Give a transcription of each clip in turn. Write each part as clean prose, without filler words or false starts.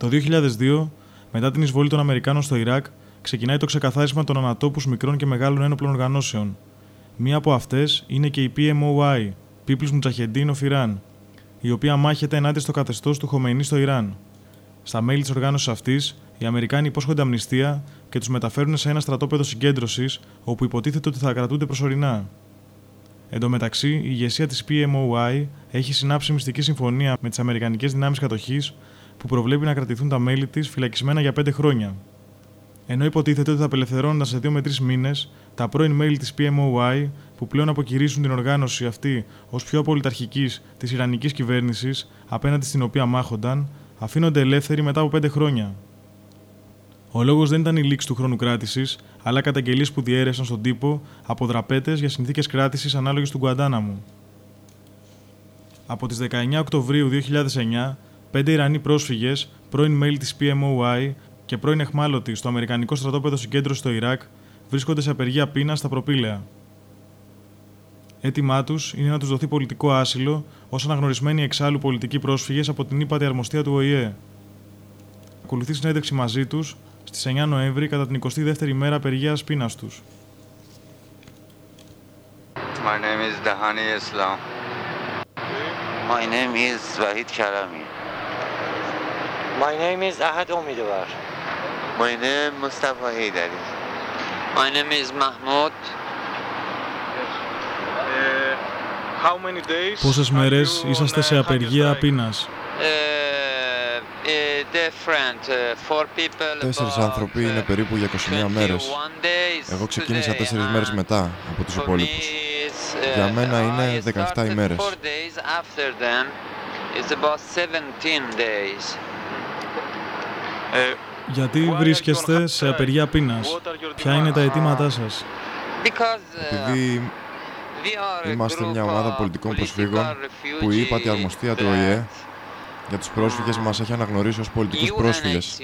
Το 2002, μετά την εισβολή των Αμερικάνων στο Ιράκ, ξεκινάει το ξεκαθάρισμα των ανατόπους μικρών και μεγάλων ένοπλων οργανώσεων. Μία από αυτές είναι και η PMOI, People's Mujahedin of Iran, η οποία μάχεται ενάντια στο καθεστώς του Χομεϊνί στο Ιράν. Στα μέλη της οργάνωσης αυτής, οι Αμερικάνοι υπόσχονται αμνηστία και τους μεταφέρουν σε ένα στρατόπεδο συγκέντρωσης, όπου υποτίθεται ότι θα κρατούνται προσωρινά. Εν τω μεταξύ, η ηγεσία της PMOI έχει συνάψει μυστική συμφωνία με τις Αμερικανικές δυνάμεις κατοχής, που προβλέπει να κρατηθούν τα μέλη της φυλακισμένα για 5 χρόνια. Ενώ υποτίθεται ότι θα απελευθερώνονταν σε 2 με 3 μήνες, τα πρώην μέλη της PMOI, που πλέον αποκηρύσουν την οργάνωση αυτή ως πιο απολυταρχικής της Ιρανικής κυβέρνησης, απέναντι στην οποία μάχονταν, αφήνονται ελεύθεροι μετά από 5 χρόνια. Ο λόγος δεν ήταν η λήξη του χρόνου κράτησης, αλλά καταγγελίες που διέρευσαν στον τύπο από δραπέτες για συνθήκες κράτησης ανάλογες του Γκουαντάναμου. Από τις 19 Οκτωβρίου 2009, 5 Ιρανοί πρόσφυγες, πρώην μέλη της PMOI και πρώην αιχμάλωτοι στο Αμερικανικό στρατόπεδο συγκέντρωσης στο Ιράκ, βρίσκονται σε απεργία πείνας στα προπήλαια. Έτοιμά τους είναι να τους δοθεί πολιτικό άσυλο, ως αναγνωρισμένοι εξάλλου πολιτικοί πρόσφυγες από την ύπατη αρμοστία του ΟΗΕ. Ακολουθεί συνέντευξη μαζί τους στις 9 Νοέμβρη κατά την 22η μέρα απεργίας πείνας τους. My name is Dahani Islam. My name is Wahid Karami. My name is Ahad Omidwar. My name Mustafa Haidari. My name is Mahmoud. How many days? Πόσες μέρες είσαστε σε απεργία πείνας? Τέσσερις άνθρωποι είναι περίπου για 21 μέρες. Εγώ ξεκίνησα 4 μέρες μετά από τους υπόλοιπους. Για μένα είναι 17 ημέρες. Γιατί βρίσκεστε σε απεργία πείνας? Ποια είναι τα αιτήματά σας? Επειδή είμαστε μια ομάδα πολιτικών προσφύγων που η ύπατη αρμοστία του ΟΗΕ για τους πρόσφυγες μας έχει αναγνωρίσει ως πολιτικούς πρόσφυγες.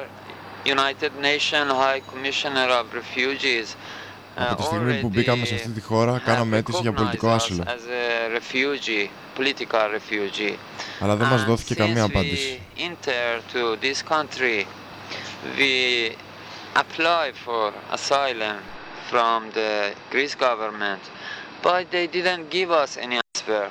Από τη στιγμή που μπήκαμε σε αυτή τη χώρα, κάναμε αίτηση για πολιτικό άσυλο. Αλλά δεν μας δόθηκε καμία απάντηση. But they didn't give us any answer.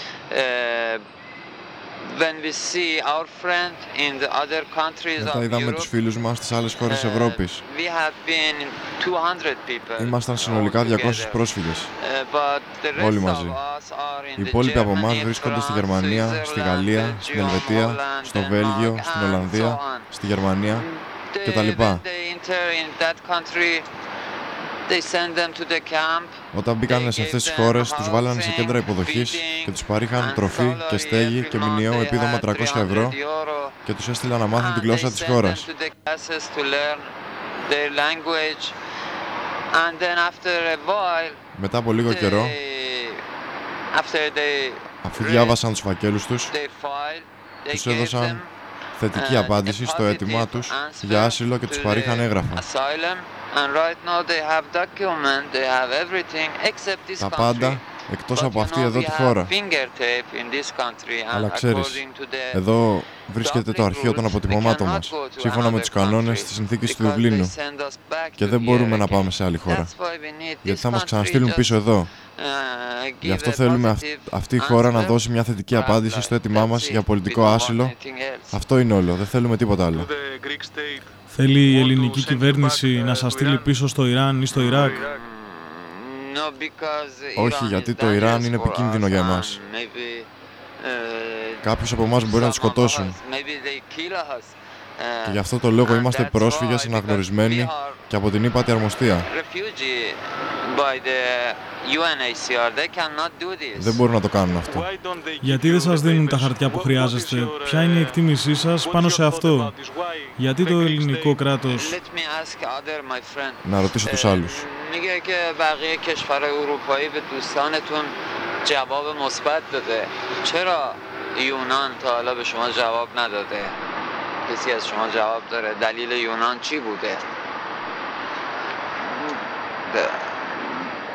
When we see our friend in the other countries of Μετά είδαμε τους φίλους μας στις άλλες χώρες της Ευρώπης. We have been 200 people. Ήμασταν συνολικά 200 πρόσφυγες. Όλοι μαζί. Οι υπόλοιποι από εμάς βρίσκονται στη Γερμανία, στη Γαλλία, στην Ελβετία, στο Βέλγιο, στην Ολλανδία, στη Γερμανία κτλ. Όταν μπήκαν σε αυτές τις χώρες, τους βάλανε σε κέντρα υποδοχής και τους παρήχαν τροφή και στέγη και μηνιαίο επίδομα 300 ευρώ και τους έστειλαν να μάθουν τη γλώσσα της χώρας. Μετά από λίγο καιρό, αφού διάβασαν τους φακέλους τους, τους έδωσαν θετική απάντηση στο αίτημά τους για άσυλο και τους παρήχαν έγγραφα. Τα πάντα εκτός από αυτή εδώ τη χώρα. Αλλά ξέρεις, εδώ βρίσκεται το αρχείο των αποτυπωμάτων μας, σύμφωνα με τους κανόνες της συνθήκης του Δουβλίνου. Και δεν μπορούμε να πάμε σε άλλη χώρα, γιατί θα μας ξαναστείλουν πίσω εδώ. Γι' αυτό θέλουμε αυτή η χώρα να δώσει μια θετική απάντηση στο αίτημά μας για πολιτικό άσυλο. Αυτό είναι όλο, δεν θέλουμε τίποτα άλλο. Θέλει η ελληνική κυβέρνηση να σας στείλει πίσω στο Ιράν ή στο Ιράκ? Όχι, γιατί το Ιράν είναι επικίνδυνο για εμάς. Κάποιους από εμάς μπορεί να τους σκοτώσουν. Και γι' αυτό το λόγο είμαστε πρόσφυγες αναγνωρισμένοι και από την ύπατη αρμοστία. Δεν μπορούν να το κάνουν αυτό. Γιατί δεν σας δίνουν τα χαρτιά που χρειάζεστε? Ποια είναι η εκτίμησή σας πάνω σε αυτό? Γιατί το ελληνικό κράτος? Να ρωτήσω τους άλλους. کسی از شما جواب داره دلیل یونان چی بوده؟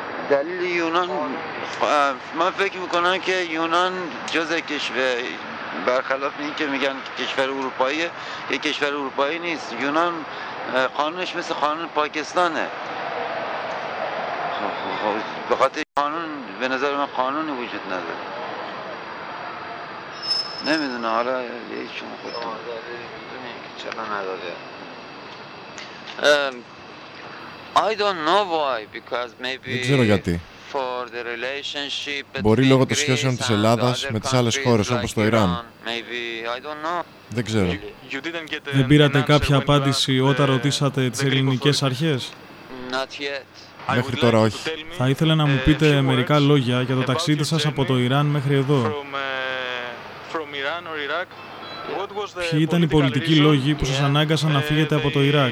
دلیل یونان من فکر میکنم که یونان جزء برخلاف این که میگن کشور اروپاییه، یک کشور اروپایی نیست. یونان قانونش مثل قانون پاکستانه. به خاطر قانون به نظر من قانونی وجود نداره. نمیدونه حالا شما خودتون میدونید که چرا نداره. I don't know why, because maybe δεν ξέρω γιατί. Μπορεί λόγω των σχέσεων της Ελλάδας με τις άλλες χώρες όπως το Ιράν. Δεν ξέρω. Δεν πήρατε κάποια απάντηση όταν ρωτήσατε τις ελληνικές αρχές? Μέχρι τώρα όχι. Θα ήθελα να μου πείτε μερικά λόγια για το ταξίδι σας από το Ιράν μέχρι εδώ. Ποιοι ήταν οι πολιτικοί λόγοι που σας ανάγκασαν να φύγετε από το Ιράκ?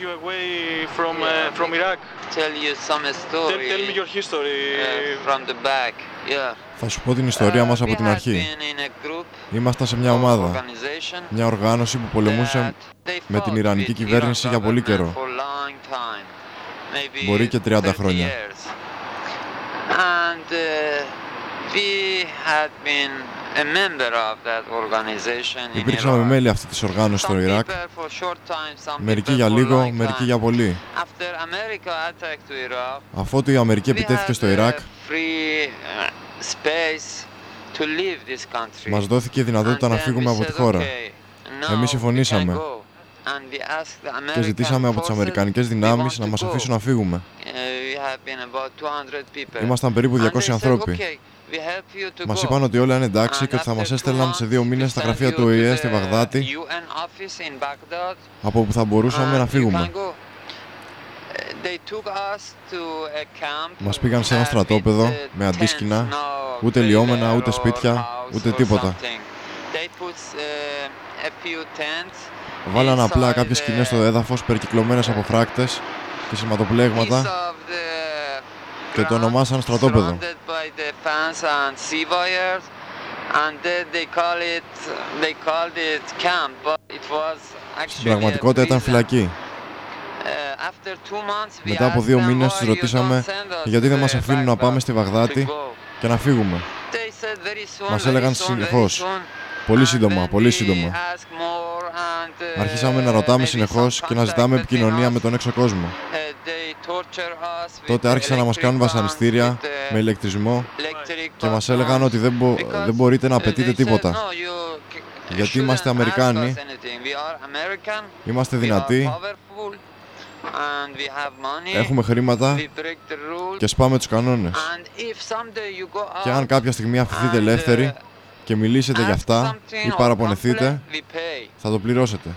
Θα σου πω την ιστορία μας από την αρχή. Ήμασταν σε μια ομάδα, μια οργάνωση που πολεμούσε με την Ιρανική κυβέρνηση για πολύ καιρό. Μπορεί και 30 χρόνια. Υπήρξαμε μέλη αυτή της οργάνωσης στο Ιράκ, μερικοί για λίγο, μερικοί για πολύ. Αφότου η Αμερική επιτέθηκε στο Ιράκ, μας δόθηκε η δυνατότητα να φύγουμε από τη χώρα. Εμείς συμφωνήσαμε και ζητήσαμε από τις αμερικανικές δυνάμεις να μας αφήσουν να φύγουμε. Ήμασταν περίπου 200 ανθρώποι. Μας είπαν ότι όλα είναι εντάξει και ότι θα μας έστελναν σε 2 μήνες στα γραφεία του ΟΗΕ στη Βαγδάτη, από όπου θα μπορούσαμε να φύγουμε. Μας πήγαν σε ένα στρατόπεδο με αντίσκηνα, ούτε λιώμενα, ούτε σπίτια, ούτε τίποτα. Βάλαν απλά κάποιες σκηνές στο έδαφος περικυκλωμένες από φράκτες και σηματοπλέγματα και το ονομάσαν στρατόπεδο. Στην πραγματικότητα ήταν φυλακή. Μετά από 2 μήνες τους ρωτήσαμε γιατί δεν μας αφήνουν να πάμε στη Βαγδάτη και να φύγουμε. Μας έλεγαν συνεχώς, πολύ σύντομα, πολύ σύντομα. Αρχίσαμε να ρωτάμε συνεχώς και να ζητάμε επικοινωνία με τον έξω κόσμο. Τότε άρχισαν να μας κάνουν βασανιστήρια με ηλεκτρισμό και μας έλεγαν ότι δεν μπορείτε να απαιτείτε τίποτα. Γιατί είμαστε Αμερικάνοι, είμαστε δυνατοί, έχουμε χρήματα και σπάμε τους κανόνες. Και αν κάποια στιγμή αφηθείτε ελεύθεροι και μιλήσετε για αυτά ή παραπονεθείτε, θα το πληρώσετε.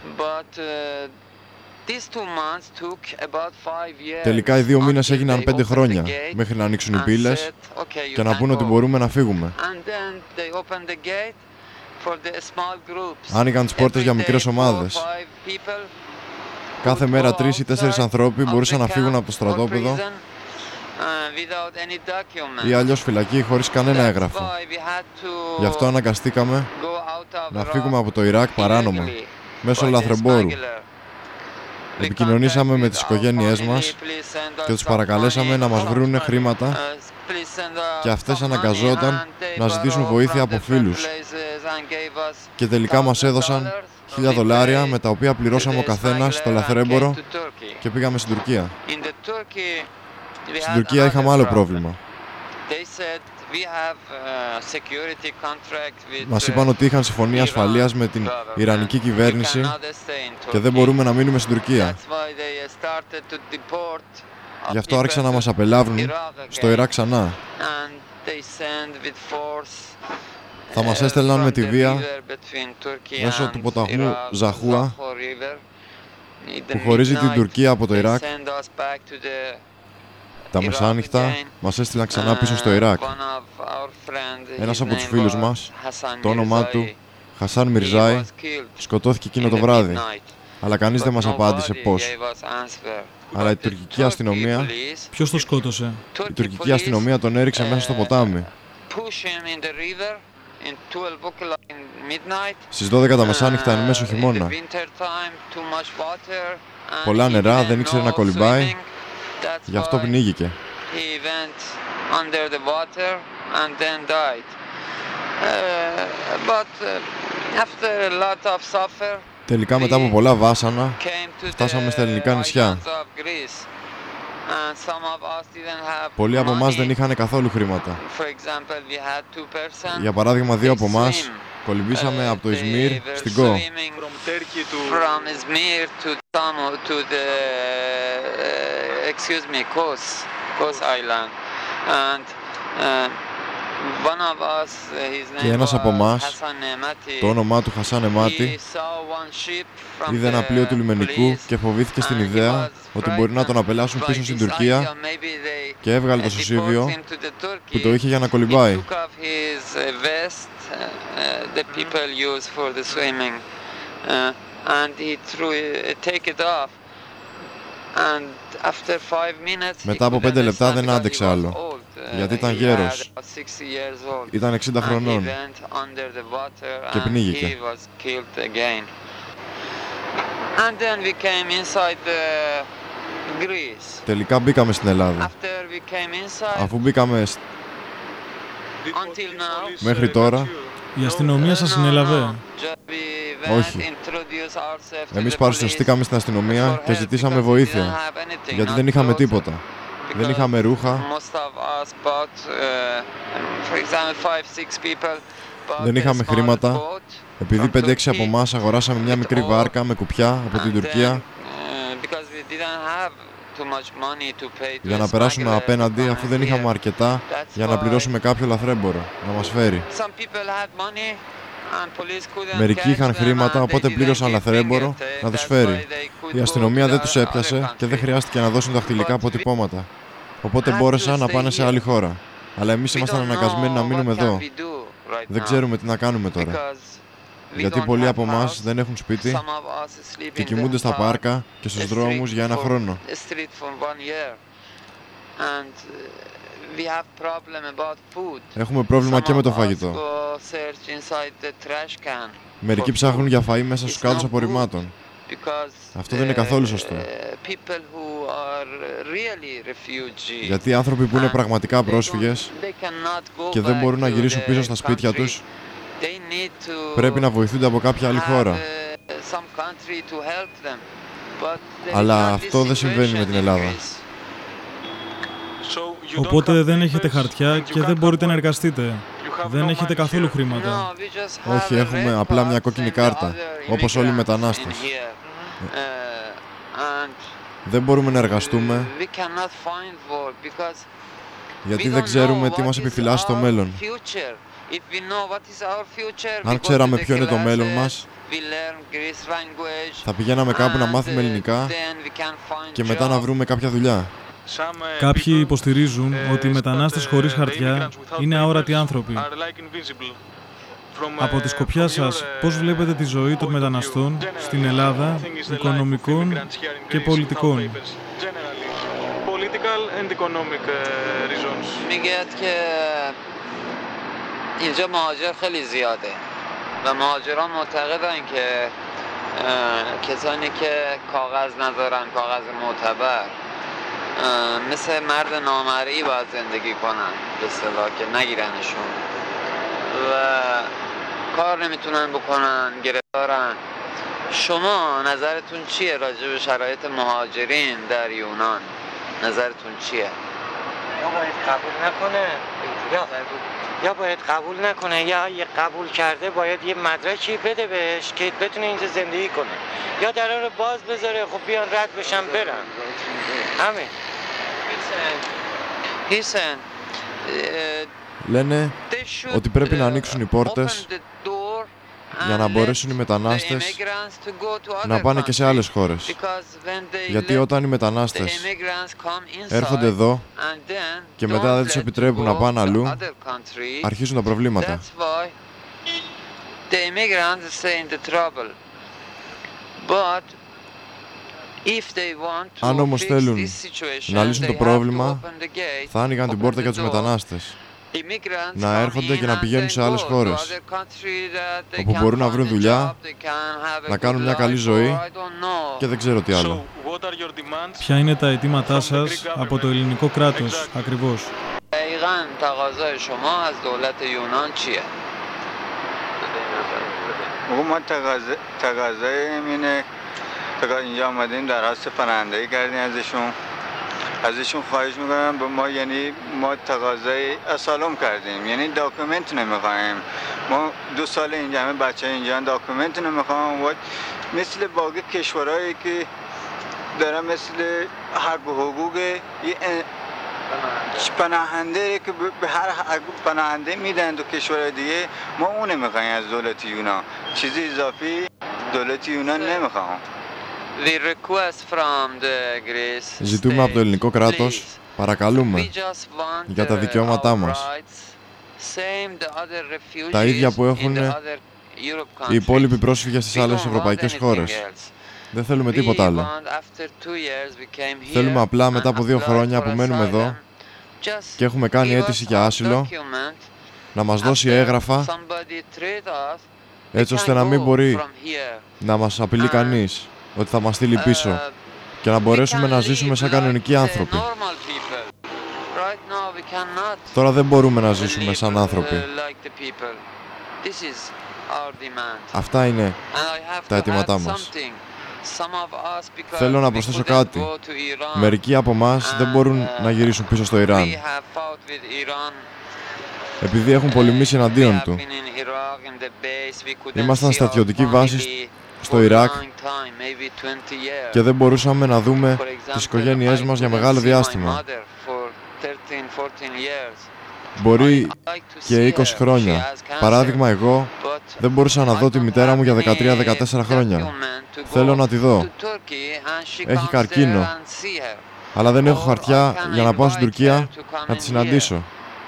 Τελικά οι 2 μήνες έγιναν 5 χρόνια μέχρι να ανοίξουν οι πύλες και να πούν ότι μπορούμε να φύγουμε. Άνοιγαν τις πόρτες για μικρές ομάδες. Κάθε μέρα 3 ή 4 ανθρώποι μπορούσαν να φύγουν από το στρατόπεδο ή αλλιώς φυλακή χωρίς κανένα έγγραφο. Γι' αυτό αναγκαστήκαμε να φύγουμε από το Ιράκ παράνομα, μέσω λαθρεμπόρου. Επικοινωνήσαμε με τις οικογένειές μας και τους παρακαλέσαμε να μας βρούνε χρήματα και αυτές αναγκαζόταν να ζητήσουν βοήθεια από φίλους. Και τελικά μας έδωσαν $1.000 με τα οποία πληρώσαμε ο καθένας το λαθρέμπορο και πήγαμε στην Τουρκία. Στην Τουρκία είχαμε άλλο πρόβλημα. Μας είπαν ότι είχαν συμφωνία ασφαλείας με την Ιρανική κυβέρνηση και δεν μπορούμε να μείνουμε στην Τουρκία. Γι' αυτό άρχισαν να μας απελάβουν στο Ιράκ ξανά. Θα μας έστελναν με τη βία μέσω του ποταμού Ζαχούα που χωρίζει την Τουρκία από το Ιράκ. Τα μεσάνυχτα μας έστειλαν ξανά πίσω στο Ιράκ. Ένας από τους φίλους μας, το όνομά του Χασάν Μιρζάι, σκοτώθηκε εκείνο το βράδυ. Αλλά κανείς δεν μας απάντησε πώς. Αλλά η τουρκική αστυνομία... Ποιος το σκότωσε? Η τουρκική αστυνομία τον έριξε μέσα στο ποτάμι. Στις 12 τα μεσάνυχτα εν μέσω χειμώνα. Πολλά νερά, δεν ήξερε να κολυμπάει. Γι' αυτό πνίγηκε. Τελικά μετά από πολλά βάσανα φτάσαμε στα ελληνικά νησιά. Πολλοί από εμάς δεν είχαν καθόλου χρήματα. Για παράδειγμα, 2 από εμάς κολυμπήσαμε από το Ισμύρ στην Κο. Και ένας από εμάς, το όνομά του Χασάν Εμάτι, είδε ένα πλοίο του λιμενικού και φοβήθηκε στην ιδέα ότι μπορεί να τον απελάσουν πίσω στην Τουρκία και έβγαλε το σωσίβιο που το είχε για να κολυμπάει. Μετά από 5 λεπτά δεν άντεξε άλλο, γιατί ήταν γέρος. Ήταν 60 χρονών και πνίγηκε. Τελικά μπήκαμε στην Ελλάδα. Αφού μπήκαμε μέχρι τώρα, η αστυνομία σας συνέλαβε? Όχι. Εμείς παρουσιαστήκαμε στην αστυνομία και ζητήσαμε βοήθεια, γιατί δεν είχαμε τίποτα. Δεν είχαμε ρούχα. Δεν είχαμε χρήματα. Επειδή 5-6 από εμάς αγοράσαμε μια μικρή βάρκα με κουπιά από την Τουρκία για να περάσουμε απέναντι, αφού δεν είχαμε αρκετά για να πληρώσουμε κάποιο λαθρέμπορο να μας φέρει. Μερικοί είχαν χρήματα, οπότε πλήρωσαν λαθρέμπορο να τους φέρει. Η αστυνομία δεν τους έπιασε και δεν χρειάστηκε να δώσουν δαχτυλικά αποτυπώματα. Οπότε μπόρεσαν να πάνε σε άλλη χώρα. Αλλά εμείς ήμασταν αναγκασμένοι να μείνουμε εδώ. Δεν ξέρουμε τι να κάνουμε τώρα. Γιατί πολλοί από εμάς δεν έχουν σπίτι και κοιμούνται στα πάρκα και στους δρόμους για 1 χρόνο. Έχουμε πρόβλημα και με το φαγητό. Μερικοί ψάχνουν για φαΐ μέσα στους κάδους απορριμμάτων. Αυτό δεν είναι καθόλου σωστό. Γιατί οι άνθρωποι που είναι πραγματικά πρόσφυγες και δεν μπορούν να γυρίσουν πίσω στα σπίτια τους, πρέπει να βοηθούνται από κάποια άλλη χώρα. Αλλά αυτό δεν συμβαίνει με την Ελλάδα. Οπότε δεν έχετε χαρτιά και δεν μπορείτε να εργαστείτε. Δεν έχετε καθόλου χρήματα. Όχι, έχουμε απλά μια κόκκινη κάρτα, όπως όλοι οι μετανάστες. Δεν μπορούμε να εργαστούμε, γιατί δεν ξέρουμε τι μας επιφυλάσσει το μέλλον. Αν ξέραμε ποιο είναι το μέλλον μας, θα πηγαίναμε κάπου να μάθουμε ελληνικά και μετά να βρούμε κάποια δουλειά. Κάποιοι υποστηρίζουν ότι οι μετανάστες χωρίς χαρτιά είναι αόρατοι άνθρωποι. Από τη σκοπιά σας, πώς βλέπετε τη ζωή των μεταναστών στην Ελλάδα, οικονομικών και πολιτικών? اینجا مهاجر خیلی زیاده و مهاجران معتقدن که کسانی که کاغذ ندارن، کاغذ معتبر، مثل مرد نامرئی باید زندگی کنن به اصطلاح، که نگیرنشون و کار نمیتونن بکنن، گرفتارن. شما نظرتون چیه راجع به شرایط مهاجرین در یونان؟ نظرتون چیه؟ یا باید قبول نکنه یا باید قبول نکنه یا اگه قبول کرده باید یه مدرکی بده بهش که بتونه اینجا زندگی کنه، یا درا رو باز بذاره خب بیان رد بشن برن. همین. Λένε ότι πρέπει να ανοίξουν οι πόρτες για να μπορέσουν οι μετανάστες να πάνε και σε άλλες χώρες. Γιατί όταν οι μετανάστες έρχονται εδώ και μετά δεν τους επιτρέπουν να πάνε αλλού, αρχίζουν τα προβλήματα. Αν όμως θέλουν να λύσουν το πρόβλημα, θα άνοιγαν την πόρτα για τους μετανάστες να έρχονται και να πηγαίνουν σε άλλες χώρες όπου μπορούν να βρουν δουλειά, να κάνουν μια καλή ζωή και δεν ξέρω τι άλλο. Ποια είναι τα αιτήματά σας από το ελληνικό κράτος ακριβώς? ما تقاضای اینه تا اینجا آمدیم درخواست پناهندگی کردیم ازشون خواهش میکنم به ما، یعنی ما تقاضای اسالم کردیم، یعنی داکومنت نمیخوایم. ما 2 سال اینجا همه بچه اینجا داکومنت نمیخوام و مثل باقی کشورهایی که داره مثل حق و حقوق پناهنده که به هر پناهنده میدن دو کشور دیگه، ما اون نمیخوایم از دولت یونان، چیزی اضافی دولت یونان نمیخوام. Ζητούμε από το ελληνικό κράτος, παρακαλούμε, για τα δικαιώματά μας. Τα ίδια που έχουν οι υπόλοιποι πρόσφυγες στις άλλες ευρωπαϊκές χώρες. Δεν θέλουμε τίποτα άλλο. Θέλουμε απλά μετά από 2 χρόνια που μένουμε εδώ και έχουμε κάνει αίτηση για άσυλο, να μας δώσει έγγραφα, έτσι ώστε να μην μπορεί να μας απειλεί κανείς ότι θα μας στείλει πίσω και να μπορέσουμε να ζήσουμε σαν κανονικοί άνθρωποι. Τώρα δεν μπορούμε να ζήσουμε σαν άνθρωποι. Αυτά είναι τα αιτήματά μας. Θέλω να προσθέσω κάτι. Μερικοί από εμάς δεν μπορούν να γυρίσουν πίσω στο Ιράν, επειδή έχουν πολεμήσει εναντίον του. Ήμασταν στρατιωτική βάση στο Ιράκ και δεν μπορούσαμε να δούμε τις οικογένειές μας για μεγάλο διάστημα. Μπορεί και 20 χρόνια. Παράδειγμα, εγώ δεν μπορούσα να δω τη μητέρα μου για 13-14 χρόνια. Θέλω να τη δω. Έχει καρκίνο. Αλλά δεν έχω χαρτιά για να πάω στην Τουρκία να τη συναντήσω.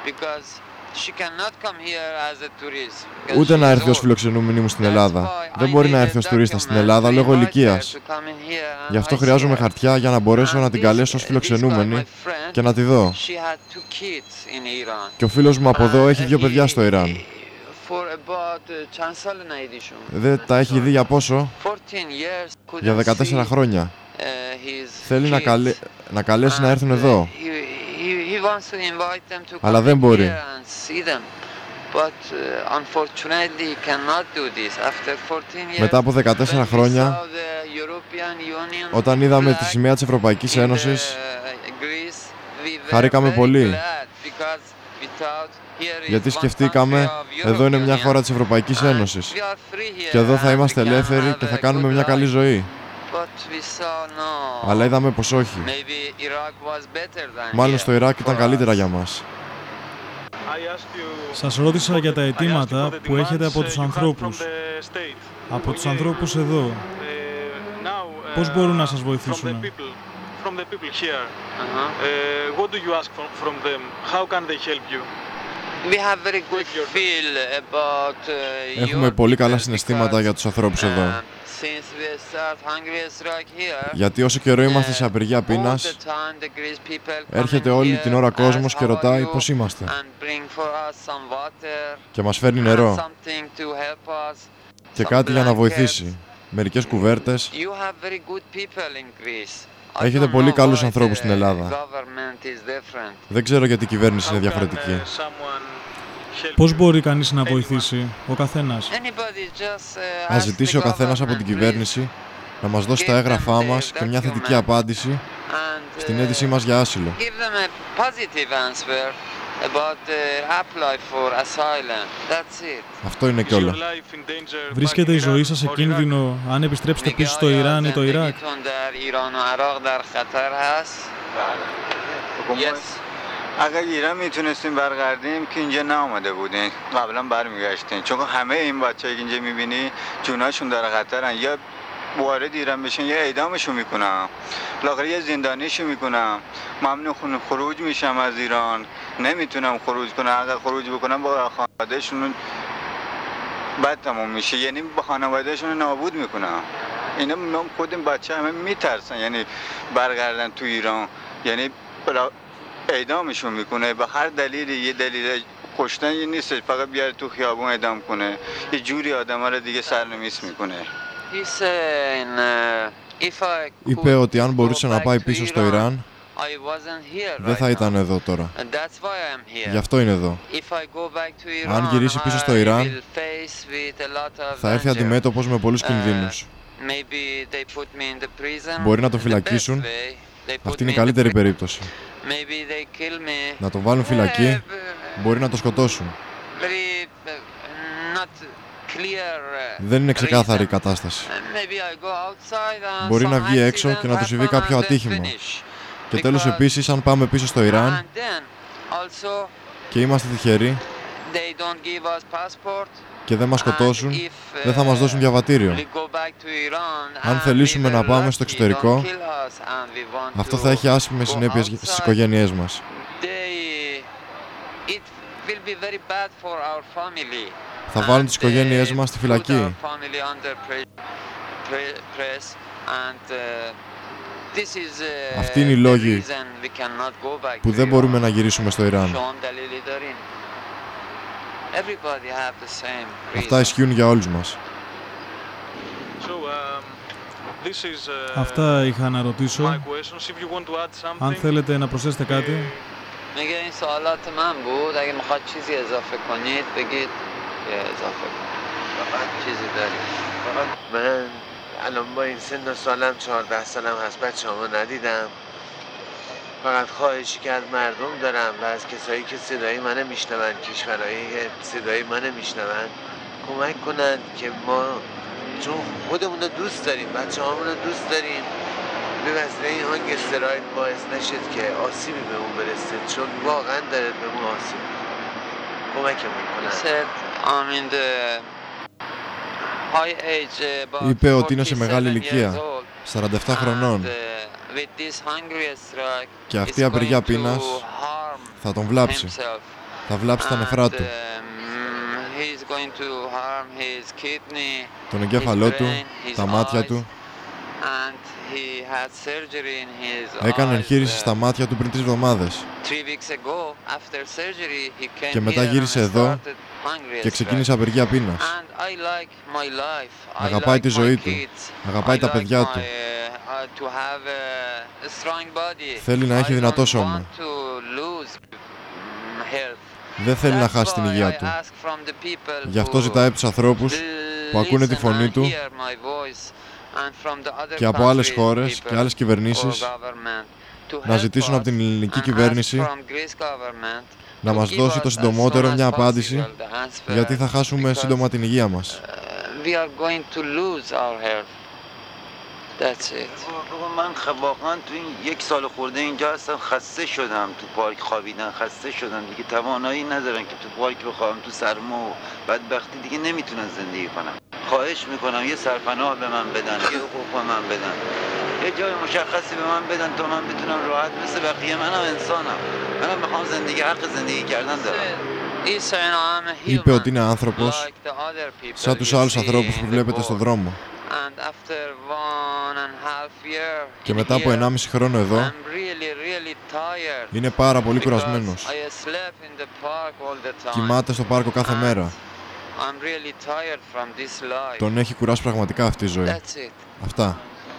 Ούτε να έρθει ως φιλοξενούμενη μου στην Ελλάδα. Δεν μπορεί να έρθει ως τουρίστα στην Ελλάδα λόγω ηλικίας. Γι' αυτό χρειάζομαι χαρτιά για να μπορέσω να την καλέσω ως φιλοξενούμενη και να τη δω. Και ο φίλος μου από εδώ έχει 2 παιδιά στο Ιράν. Δεν τα έχει δει για πόσο? Για 14 χρόνια. Θέλει να καλέσει να έρθουν εδώ. Αλλά δεν μπορεί. Μετά από 14 χρόνια, όταν είδαμε τη σημαία της Ευρωπαϊκής Ένωσης, χαρήκαμε πολύ. Γιατί σκεφτήκαμε, εδώ είναι μια χώρα της Ευρωπαϊκής Ένωσης και εδώ θα είμαστε ελεύθεροι και θα κάνουμε μια καλή ζωή. Αλλά είδαμε πως όχι. Μάλλον στο Ιράκ ήταν καλύτερα για μας. Σας ρώτησα για τα αιτήματα που έχετε από τους ανθρώπους. Από τους ανθρώπους εδώ. Πώς μπορούν να σας βοηθήσουν? Έχουμε πολύ καλά συναισθήματα για τους ανθρώπους εδώ. Γιατί όσο καιρό είμαστε σε απεργία πείνας, έρχεται όλη την ώρα κόσμος και ρωτάει πώς είμαστε. Και μας φέρνει νερό και κάτι για να βοηθήσει. Μερικές κουβέρτες. Έχετε πολύ καλούς ανθρώπους στην Ελλάδα. Δεν ξέρω γιατί η κυβέρνηση είναι διαφορετική. Πώς μπορεί κανείς να βοηθήσει, ο καθένας? Να ζητήσει ο καθένας από την κυβέρνηση να μας δώσει τα έγγραφά μας και μια θετική απάντηση στην αίτησή μας για άσυλο. Αυτό είναι κι όλα. Βρίσκεται η ζωή σας σε κίνδυνο αν επιστρέψετε πίσω στο Ιράν ή το Ιράκ? اگر ایران میتونستیم برگردیم که اینجا نآمده بودین، قبلا برمیگشتین، چون همه این بچه‌ای که اینجا میبینی جوناشون در خطرن، یا وارد ایران بشن یا اعدامشون میکنم، لااقل یه زندانیشون میکنم، ممنوع خروج میشم از ایران، نمیتونم خروج کنم، اگر خروج بکنم با خانوادهشون بد تموم میشه، یعنی با خانوادهشون نابود میکنم. اینا خود این بچه همه میترسن، یعنی برگردن تو ایران، یعنی اعدامشون میکنه به هر دلیلی. یه دلیل کشتن یه نیستش فقط بیاره تو خیابون اعدام کنه، یه جوری آدم‌ها رو دیگه سرنویس میکنه. Είπε ότι αν μπορούσε να πάει πίσω στο Ιράν, δεν θα ήταν εδώ τώρα. Γι' αυτό είναι εδώ. Αν γυρίσει πίσω στο Ιράν, θα έρθει αντιμέτωπος με πολλούς κινδύνους. Μπορεί να το φυλακίσουν. Αυτή είναι η καλύτερη περίπτωση. Να τον βάλουν φυλακή, μπορεί να το σκοτώσουν. Δεν είναι ξεκάθαρη η κατάσταση. Μπορεί να βγει έξω και να του συμβεί κάποιο ατύχημα. Και τέλος επίσης, αν πάμε πίσω στο Ιράν και είμαστε τυχεροί και δεν μας σκοτώσουν, δεν θα μας δώσουν διαβατήριο. Αν θελήσουμε να πάμε στο εξωτερικό, αυτό θα έχει άσχημες συνέπειες στις οικογένειές μας. Θα βάλουν τις οικογένειές μας στη φυλακή. Αυτοί είναι οι λόγοι που δεν μπορούμε να γυρίσουμε στο Ιράν. Αυτά ισχύουν για όλους μας. Αυτά είχα να ρωτήσω. Αν θέλετε να προσθέσετε κάτι. میگه این سوالات من بود. اگه میخواد چیزی اضافه کنید بگید که اضافه کنید. فقط چیزی دارید. من الان با این سن و سالم 14 سالم هست، بچه‌مو ندیدم. فقط خواهشی که از مردم دارم و از کسایی که صدای منو میشنون، کشورهایی که صدای منو میشنون، کمک کنند که ما چون خودمون رو دوست داریم، بچه‌هامون رو دوست داریم، به وسیله این هانگستراید باعث نشد که آسیبی بهمون برسه، چون واقعا داره بهمون آسیب کمکمون کنن. Είπε ότι είναι σε μεγάλη ηλικία, 47 χρονών, και αυτή η απεργία πείνας θα τον βλάψει. Θα βλάψει τα νεφρά του, τον εγκέφαλό του, τα μάτια του. Έκανε εγχείρηση στα μάτια του πριν 3 εβδομάδες. Και μετά γύρισε εδώ και ξεκίνησε απεργία πείνας. Αγαπάει τη ζωή του. Αγαπάει τα παιδιά του. Θέλει να έχει δυνατό σώμα. Δεν θέλει να χάσει την υγεία του. Γι' αυτό ζητάει από τους ανθρώπους που ακούνε τη φωνή του και από άλλες χώρες και άλλες κυβερνήσεις να ζητήσουν από την ελληνική κυβέρνηση να μας δώσει το συντομότερο μια απάντηση, γιατί θα χάσουμε σύντομα την υγεία μας. من واقعا تو این 1 سال خورده اینجا هستم، خسته شدم تو پارک خوابیدن، خسته شدم دیگه، توانایی ندارم که تو پارک بخوابم، تو سرما و بدبختی دیگه نمیتونم زندگی کنم. خواهش میکنم یه سرپناه به من بدن، یه حقوق به من بدن، یه جای مشخصی به من بدن تا من بتونم راحت مثل بقیه، منم انسانم، منم میخوام زندگی، حق زندگی کردن دارم. Είπε ότι είναι άνθρωπος σαν τους άλλους ανθρώπους που βλέπετε στον δρόμο. Και μετά από 1,5 χρόνο εδώ, είναι πάρα πολύ κουρασμένος. Κοιμάται στο πάρκο κάθε μέρα. Τον έχει κουράσει πραγματικά αυτή η ζωή. Αυτά.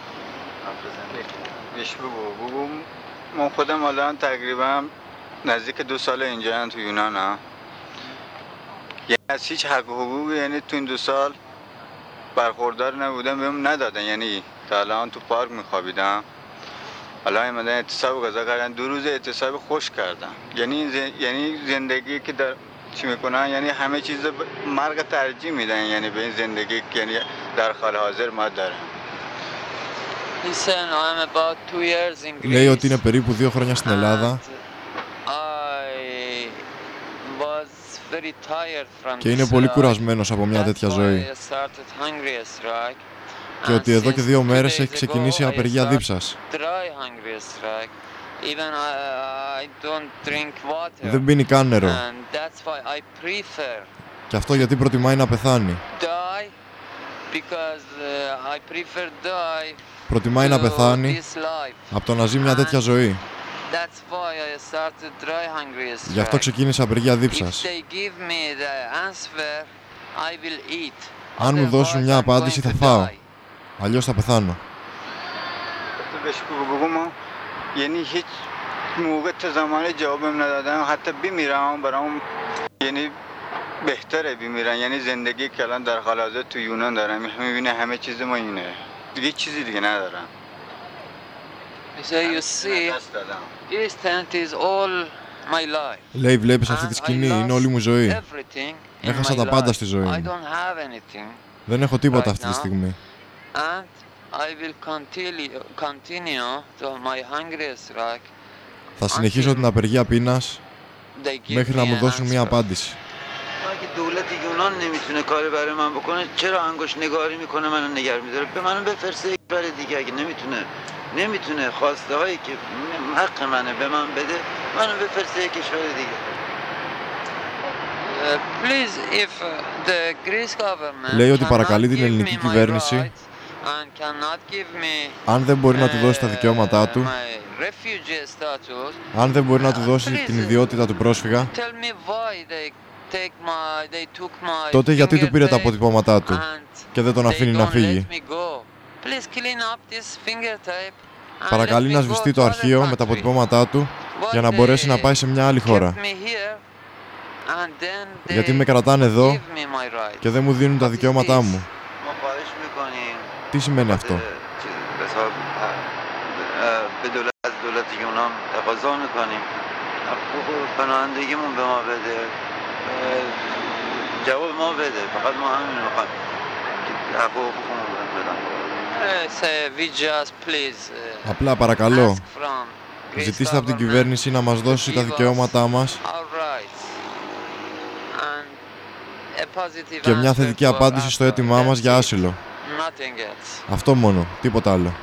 من خودم الان تقریبا نزدیک 2 سال اینجا تو یونانم. یعنی از هیچ حق و حقوقی یعنی تو این 2 سال برخوردار نبودم، بهم ندادن. یعنی تا الان تو پارک میخوابیدم، الان اومدن اعتصاب قضا کردن، 2 روز اعتصاب خوش کردن. یعنی زندگی که در چی میکنن، یعنی همه چیز مرگ ترجیح میدن، یعنی به این زندگی یعنی در حال حاضر ما دارم. Λέει ότι είναι περίπου 2 χρόνια στην Ελλάδα και είναι πολύ κουρασμένος από μια τέτοια ζωή. Και ότι εδώ και 2 μέρες έχει ξεκινήσει απεργία δίψας. Δεν πίνει καν νερό. Και αυτό γιατί προτιμάει να πεθάνει. Προτιμάει να πεθάνει από το να ζει μια τέτοια ζωή. Γι' αυτό ξεκίνησε απεργία δίψας. Αν μου δώσουν μια απάντηση θα φάω, αλλιώς θα πεθάνω. موقع تا زمان جوابم ندادن حتی بمیرم برام یعنی بهتره بمیرن یعنی زندگی که الان در حال حاضر تو یونان دارم میبینه همه چیز ما اینه دیگه چیزی دیگه ندارم. So you see, this tent is all my life. Λέει, βλέπεις αυτή τη σκηνή, είναι όλη μου ζωή. Έχασα τα πάντα στη ζωή μου. Δεν έχω τίποτα αυτή τη στιγμή. Θα συνεχίσω την απεργία πείνας μέχρι να μου δώσουν μια απάντηση. اگه دولت یونان نمیتونه کاری برای من بکنه چرا انگشت نگاری میکنه منو نگه میداره به منو بفرسته یک بار دیگه اگه نمیتونه خواسته هایی که حق منه به من بده منو بفرسته یک کشور دیگه. Λέει ότι παρακαλεί την ελληνική κυβέρνηση αν δεν μπορεί να του δώσει τα δικαιώματά του, αν δεν μπορεί να του δώσει την ιδιότητα του πρόσφυγα, τότε γιατί του πήρε τα αποτυπώματά του και δεν τον αφήνει να φύγει. Παρακαλεί να σβηστεί το αρχείο με τα αποτυπώματά του για να μπορέσει να πάει σε μια άλλη χώρα. Γιατί με κρατάνε εδώ και δεν μου δίνουν τα δικαιώματά μου. Τι σημαίνει αυτό? Απλά παρακαλώ, ζητήστε από την κυβέρνηση να μας δώσει τα δικαιώματά μας και μια θετική απάντηση στο αίτημά μας για άσυλο. Αυτό μόνο, τίποτα άλλο.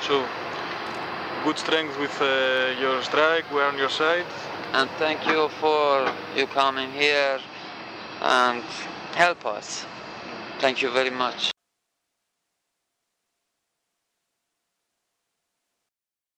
Good strength with your strike. We're on your side. And thank you for you coming here and help us. Thank you very much.